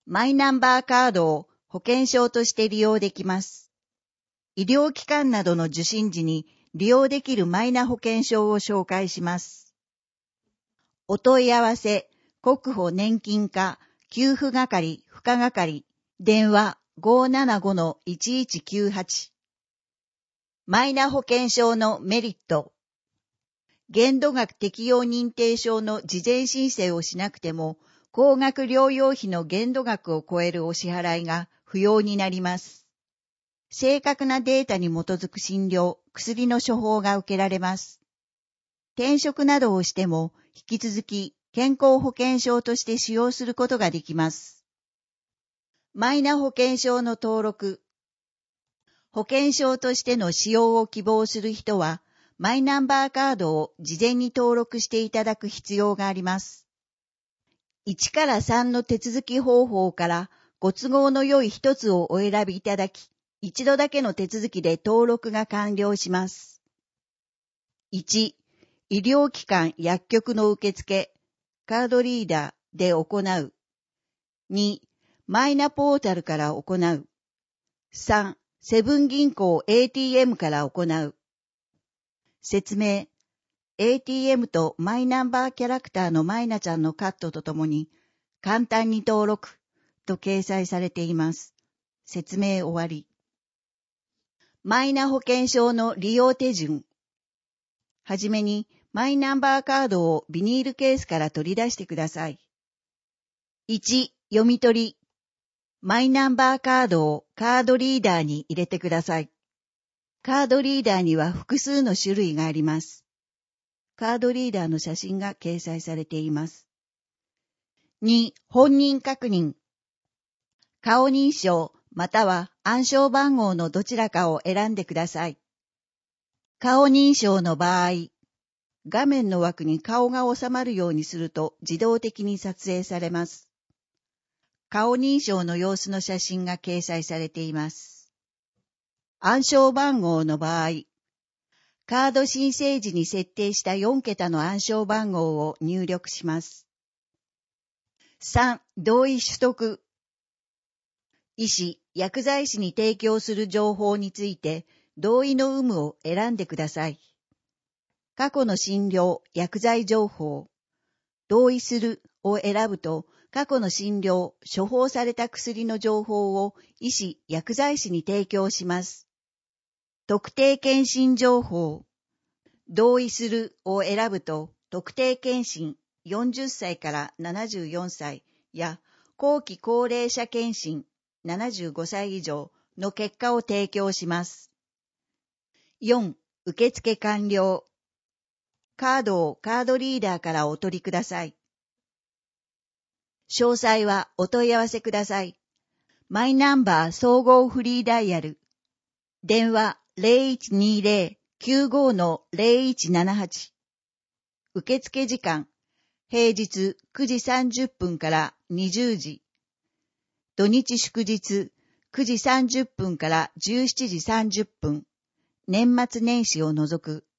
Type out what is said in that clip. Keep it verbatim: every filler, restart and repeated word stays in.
マイナンバーカードを保険証として利用できます。医療機関などの受診時に利用できるマイナ保険証を紹介します。お問い合わせ、国保年金課、給付係、付加係、電話 ごーななごのいちいちきゅうはち。マイナ保険証のメリット。限度額適用認定証の事前申請をしなくても、高額療養費の限度額を超えるお支払いが不要になります。正確なデータに基づく診療、薬の処方が受けられます。転職などをしても、引き続き健康保険証として使用することができます。マイナ保険証の登録。保険証としての使用を希望する人は、マイナンバーカードを事前に登録していただく必要があります。いちからさんの手続き方法からご都合の良い一つをお選びいただき、一度だけの手続きで登録が完了します。いち、医療機関薬局の受付、カードリーダーで行う。に、マイナポータルから行う。さん、セブン銀行 エーティーエム から行う。説明。エーティーエム とマイナンバーキャラクターのマイナちゃんのカットとともに、簡単に登録と掲載されています。説明終わり。マイナ保険証の利用手順。はじめに、マイナンバーカードをビニールケースから取り出してください。いち、読み取り。マイナンバーカードをカードリーダーに入れてください。カードリーダーには複数の種類があります。カードリーダーの写真が掲載されています。に、本人確認。顔認証または暗証番号のどちらかを選んでください。顔認証の場合、画面の枠に顔が収まるようにすると自動的に撮影されます。顔認証の様子の写真が掲載されています。暗証番号の場合、カード申請時に設定したよんけたの暗証番号を入力します。さん、同意取得。医師、薬剤師に提供する情報について同意の有無を選んでください。過去の診療、薬剤情報、同意するを選ぶと、過去の診療、処方された薬の情報を医師、薬剤師に提供します。特定健診情報、同意するを選ぶと、特定健診よんじゅっさいからななじゅうよんさいや後期高齢者健診ななじゅうごさい以上の結果を提供します。よん、受付完了。カードをカードリーダーからお取りください。詳細はお問い合わせください。マイナンバー総合フリーダイヤル。電話 ゼロいちにゼロ きゅうご の ゼロいちななはち。受付時間、平日くじさんじゅっぷんからにじゅうじ。土日祝日くじさんじゅっぷんからじゅうしちじさんじゅっぷん。年末年始を除く。